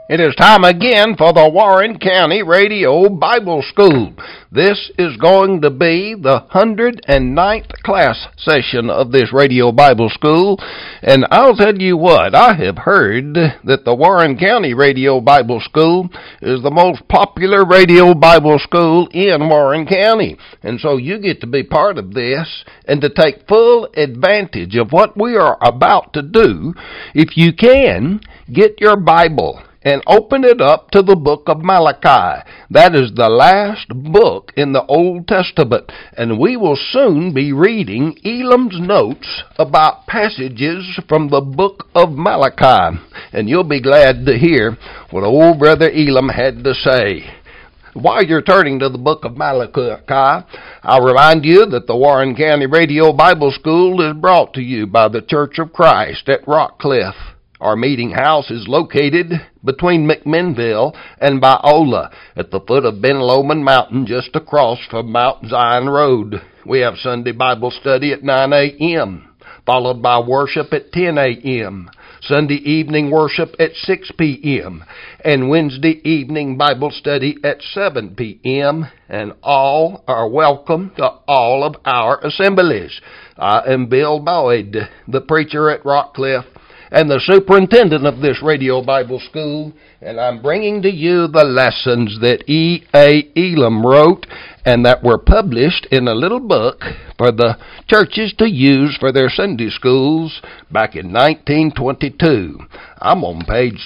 It is time again for the Warren County Radio Bible School. This is going to be the 109th class session of this Radio Bible School. And I'll tell you what, I have heard that the Warren County Radio Bible School is the most popular radio Bible school in Warren County. And so you get to be part of this and to take full advantage of what we are about to do. If you can, get your Bible and open it up to the book of Malachi. That is the last book in the Old Testament, and we will soon be reading Elam's notes about passages from the book of Malachi, and you'll be glad to hear what old brother Elam had to say. While you're turning to the book of Malachi, I'll remind you that the Warren County Radio Bible School is brought to you by the Church of Christ at Rockcliffe. Our meeting house is located between McMinnville and Biola at the foot of Ben Lomond Mountain, just across from Mount Zion Road. We have Sunday Bible study at 9 a.m., followed by worship at 10 a.m., Sunday evening worship at 6 p.m., and Wednesday evening Bible study at 7 p.m., and all are welcome to all of our assemblies. I am Bill Boyd, the preacher at Rockcliffe, and the superintendent of this Radio Bible School, and I'm bringing to you the lessons that E.A. Elam wrote and that were published in a little book for the churches to use for their Sunday schools back in 1922. I'm on page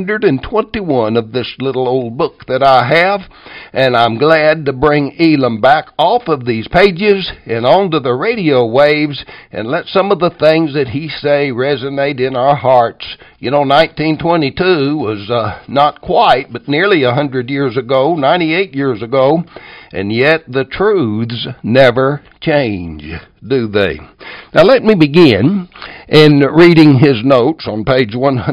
221 of this little old book that I have, and I'm glad to bring Elam back off of these pages and onto the radio waves and let some of the things that he say resonate in our hearts. You know, 1922 was not quite, but nearly 100 years ago, 98 years ago, and yet the truths never change, do they? Now let me begin in reading his notes on page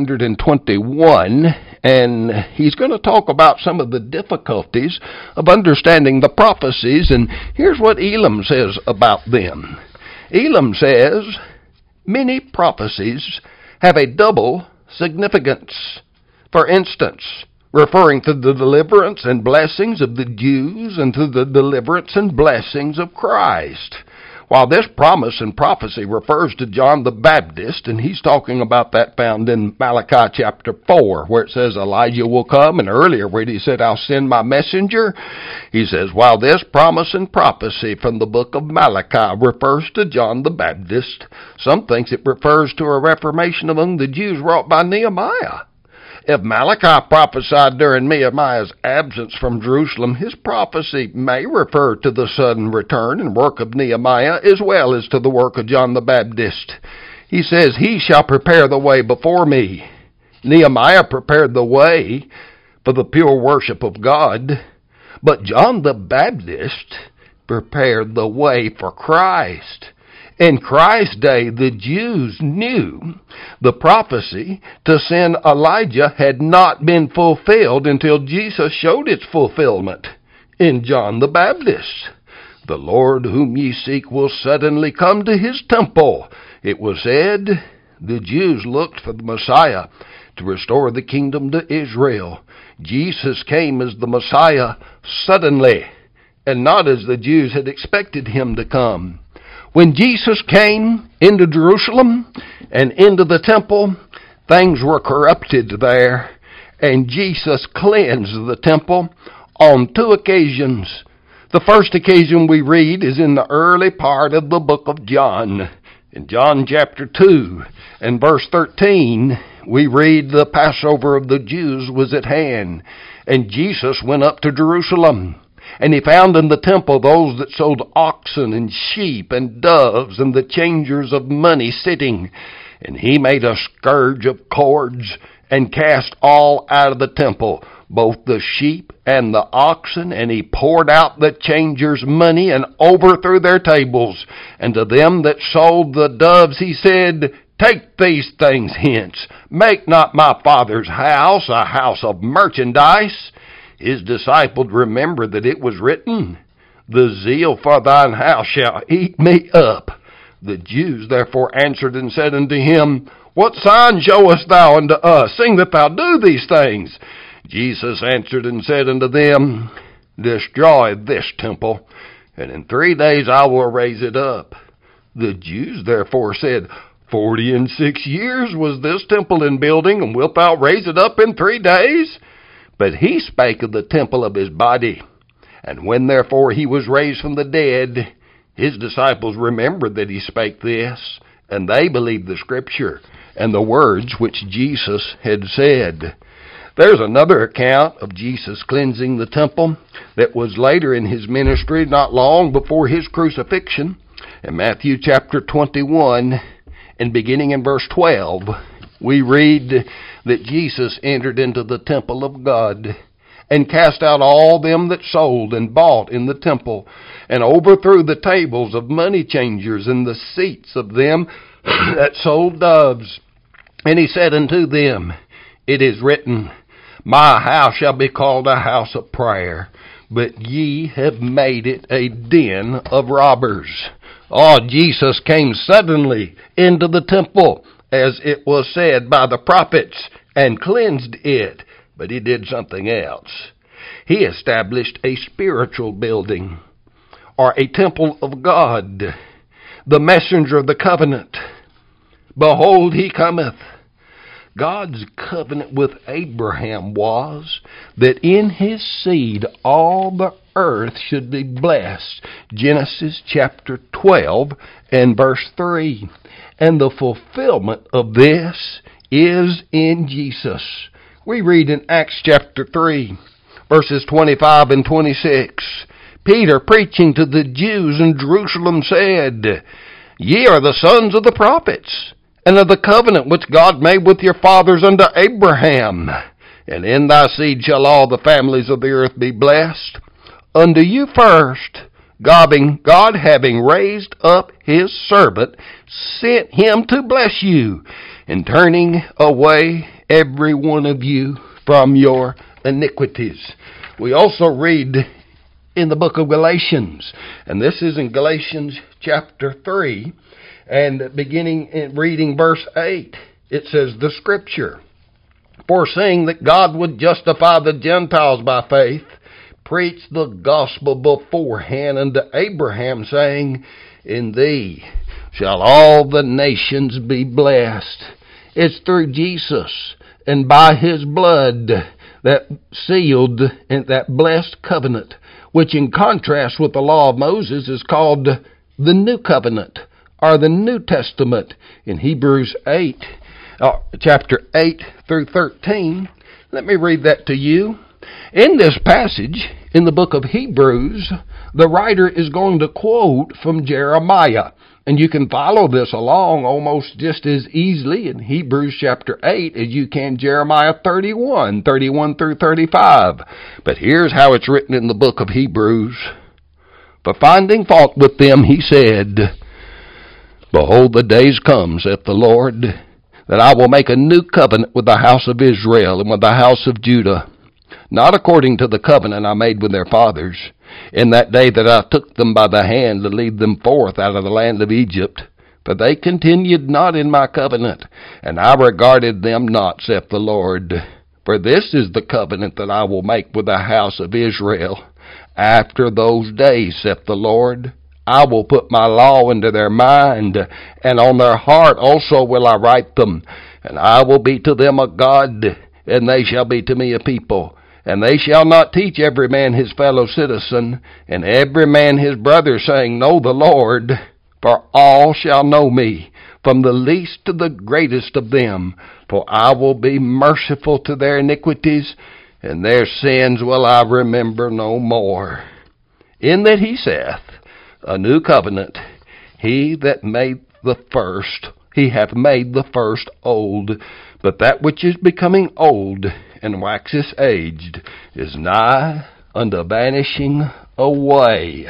121, and he's going to talk about some of the difficulties of understanding the prophecies, and here's what Elam says about them. Elam says, many prophecies have a double significance. For instance, referring to the deliverance and blessings of the Jews and to the deliverance and blessings of Christ. While this promise and prophecy refers to John the Baptist, and he's talking about that found in Malachi chapter 4, where it says Elijah will come, and earlier where he said, I'll send my messenger, he says, while this promise and prophecy from the book of Malachi refers to John the Baptist, some thinks it refers to a reformation among the Jews wrought by Nehemiah. If Malachi prophesied during Nehemiah's absence from Jerusalem, his prophecy may refer to the sudden return and work of Nehemiah as well as to the work of John the Baptist. He says, he shall prepare the way before me. Nehemiah prepared the way for the pure worship of God, but John the Baptist prepared the way for Christ. In Christ's day, the Jews knew the prophecy to send Elijah had not been fulfilled until Jesus showed its fulfillment in John the Baptist. The Lord whom ye seek will suddenly come to his temple. It was said, the Jews looked for the Messiah to restore the kingdom to Israel. Jesus came as the Messiah suddenly, and not as the Jews had expected him to come. When Jesus came into Jerusalem and into the temple, things were corrupted there, and Jesus cleansed the temple on two occasions. The first occasion we read is in the early part of the book of John. In John chapter 2 and verse 13, we read the Passover of the Jews was at hand, and Jesus went up to Jerusalem. And he found in the temple those that sold oxen and sheep and doves and the changers of money sitting. And he made a scourge of cords and cast all out of the temple, both the sheep and the oxen, and he poured out the changers' money and overthrew their tables. And to them that sold the doves he said, take these things hence. Make not my Father's house a house of merchandise. His disciples remembered that it was written, the zeal for thine house shall eat me up. The Jews therefore answered and said unto him, What sign showest thou unto us, seeing that thou do these things? Jesus answered and said unto them, Destroy this temple, and in 3 days I will raise it up. The Jews therefore said, 46 years was this temple in building, and wilt thou raise it up in 3 days? But he spake of the temple of his body. And when therefore he was raised from the dead, his disciples remembered that he spake this, and they believed the Scripture and the words which Jesus had said. There's another account of Jesus cleansing the temple that was later in his ministry, not long before his crucifixion. In Matthew chapter 21, and beginning in verse 12, we read that Jesus entered into the temple of God and cast out all them that sold and bought in the temple, and overthrew the tables of money changers and the seats of them that sold doves. And he said unto them, It is written, My house shall be called a house of prayer, but ye have made it a den of robbers. Oh, Jesus came suddenly into the temple, as it was said by the prophets, and cleansed it. But he did something else. He established a spiritual building, or a temple of God, the messenger of the covenant. Behold, he cometh. God's covenant with Abraham was that in his seed all the earth should be blessed. Genesis chapter 12 and verse 3. And the fulfillment of this is in Jesus. We read in Acts chapter 3, verses 25 and 26. Peter, preaching to the Jews in Jerusalem, said, Ye are the sons of the prophets, and of the covenant which God made with your fathers unto Abraham. And in thy seed shall all the families of the earth be blessed. Unto you first, God having raised up his servant, sent him to bless you, in turning away every one of you from your iniquities. We also read in the book of Galatians, and this is in Galatians chapter 3, and beginning in reading verse 8, it says, The Scripture, foreseeing that God would justify the Gentiles by faith, preached the gospel beforehand unto Abraham, saying, In thee shall all the nations be blessed. It's through Jesus and by his blood that sealed and that blessed covenant, which in contrast with the law of Moses is called the New Covenant, or the New Testament in Hebrews 8, chapter 8 through 13. Let me read that to you. In this passage, in the book of Hebrews, the writer is going to quote from Jeremiah. And you can follow this along almost just as easily in Hebrews chapter 8 as you can Jeremiah 31 through 35. But here's how it's written in the book of Hebrews. For finding fault with them, he said, Behold, the days come, saith the Lord, that I will make a new covenant with the house of Israel and with the house of Judah, not according to the covenant I made with their fathers, in that day that I took them by the hand to lead them forth out of the land of Egypt. For they continued not in my covenant, and I regarded them not, saith the Lord. For this is the covenant that I will make with the house of Israel. After those days, saith the Lord, I will put my law into their mind, and on their heart also will I write them. And I will be to them a God, and they shall be to me a people. And they shall not teach every man his fellow citizen, and every man his brother, saying, Know the Lord, for all shall know me, from the least to the greatest of them. For I will be merciful to their iniquities, and their sins will I remember no more. In that he saith, A new covenant, he that made the first, he hath made the first old. But that which is becoming old and waxeth aged is nigh unto vanishing away.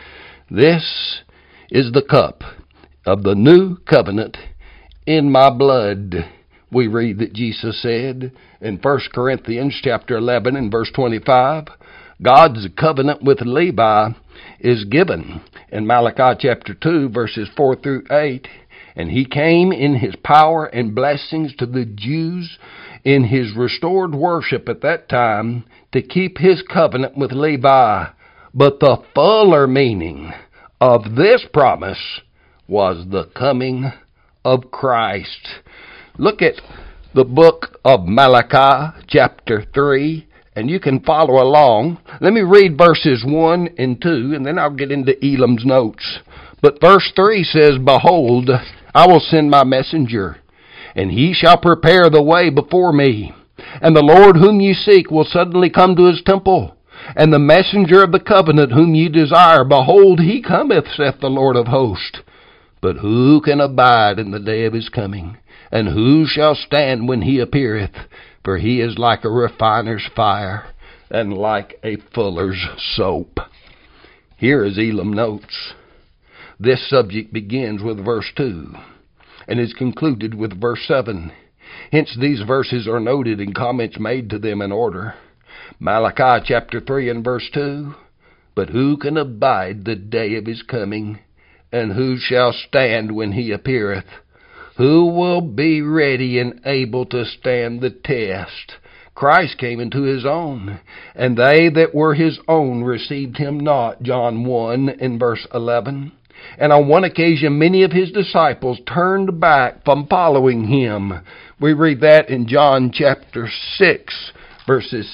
This is the cup of the new covenant in my blood. We read that Jesus said in 1 Corinthians chapter 11 and verse 25, God's covenant with Levi is given in Malachi chapter 2 verses 4 through 8. And he came in his power and blessings to the Jews in his restored worship at that time to keep his covenant with Levi. But the fuller meaning of this promise was the coming of Christ. Look at the book of Malachi, chapter 3, and you can follow along. Let me read verses 1 and 2, and then I'll get into Elam's notes. But verse 3 says, Behold, I will send my messenger, and he shall prepare the way before me. And the Lord whom you seek will suddenly come to his temple. And the messenger of the covenant whom you desire, behold, he cometh, saith the Lord of hosts. But who can abide in the day of his coming? And who shall stand when he appeareth? For he is like a refiner's fire, and like a fuller's soap. Here is Elam notes. This subject begins with verse 2, and is concluded with verse 7. Hence these verses are noted and comments made to them in order. Malachi chapter 3 and verse 2, But who can abide the day of his coming? And who shall stand when he appeareth? Who will be ready and able to stand the test? Christ came into his own, and they that were his own received him not. John 1 and verse 11. And on one occasion many of his disciples turned back from following him. We read that in John chapter 6, verses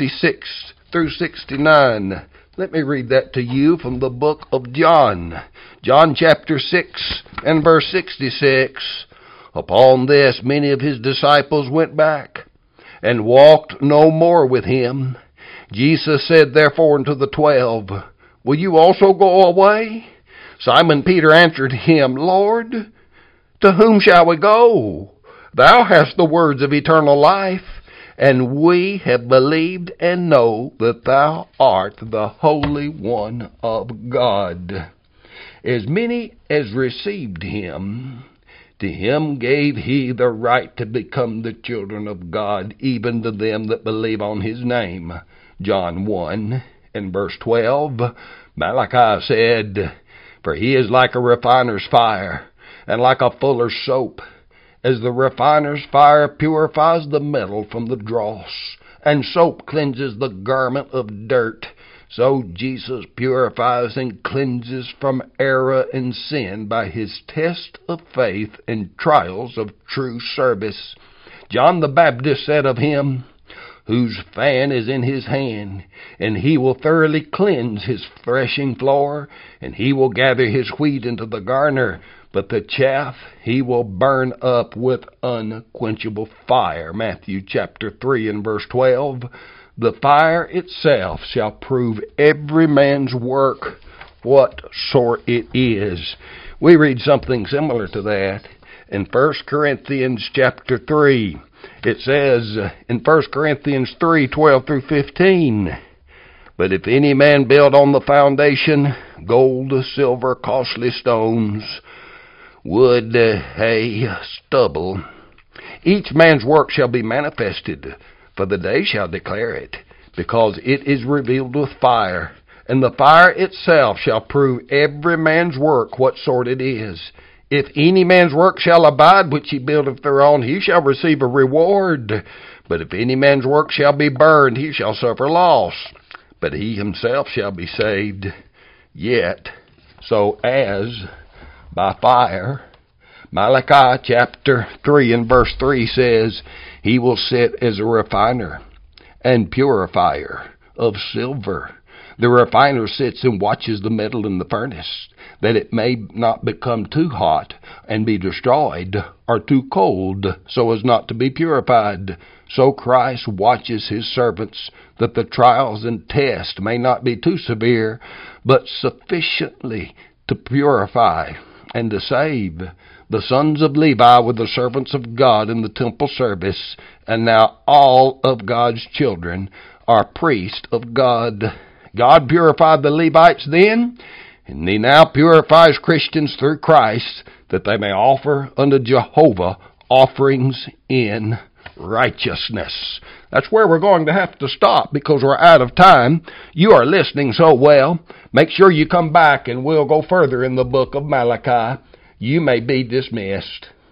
66 through 69. Let me read that to you from the book of John. John chapter 6 and verse 66. Upon this many of his disciples went back, and walked no more with him. Jesus said therefore unto the 12, Will you also go away? Simon Peter answered him, Lord, to whom shall we go? Thou hast the words of eternal life, and we have believed and know that thou art the Holy One of God. As many as received him, to him gave he the right to become the children of God, even to them that believe on his name. John 1 and verse 12. Malachi said, For he is like a refiner's fire, and like a fuller's soap. As the refiner's fire purifies the metal from the dross, and soap cleanses the garment of dirt, so Jesus purifies and cleanses from error and sin by his test of faith and trials of true service. John the Baptist said of him, Whose fan is in his hand, and he will thoroughly cleanse his threshing floor, and he will gather his wheat into the garner, but the chaff he will burn up with unquenchable fire. Matthew chapter 3 and verse 12. The fire itself shall prove every man's work, what sort it is. We read something similar to that in 1 Corinthians chapter 3. It says in 1 Corinthians 3, 12 through 15, But if any man build on the foundation, gold, silver, costly stones, wood, hay, stubble, each man's work shall be manifested, for the day shall declare it, because it is revealed with fire, and the fire itself shall prove every man's work what sort it is. If any man's work shall abide, which he buildeth thereon, he shall receive a reward. But if any man's work shall be burned, he shall suffer loss. But he himself shall be saved, yet so as by fire. Malachi chapter 3 and verse 3 says, He will sit as a refiner and purifier of silver. The refiner sits and watches the metal in the furnace, that it may not become too hot and be destroyed, or too cold, so as not to be purified. So Christ watches his servants, that the trials and tests may not be too severe, but sufficiently to purify and to save. The sons of Levi were the servants of God in the temple service, and now all of God's children are priests of God. God purified the Levites then, and he now purifies Christians through Christ, that they may offer unto Jehovah offerings in righteousness. That's where we're going to have to stop, because we're out of time. You are listening so well. Make sure you come back, and we'll go further in the book of Malachi. you may be dismissed.